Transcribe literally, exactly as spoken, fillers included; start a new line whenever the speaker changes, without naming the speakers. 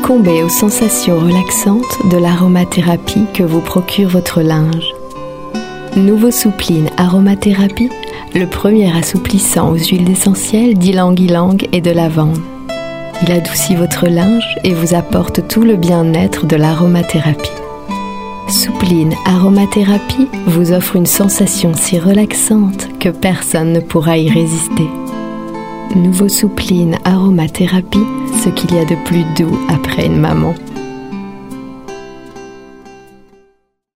Succombez aux sensations relaxantes de l'aromathérapie que vous procure votre linge. Nouveau Soupline Aromathérapie, le premier assouplissant aux huiles essentielles d'ylang-ylang et de lavande. Il adoucit votre linge et vous apporte tout le bien-être de l'aromathérapie. Soupline Aromathérapie vous offre une sensation si relaxante que personne ne pourra y résister. Nouveau Soupline Aromathérapie, ce qu'il y a de plus doux après une maman.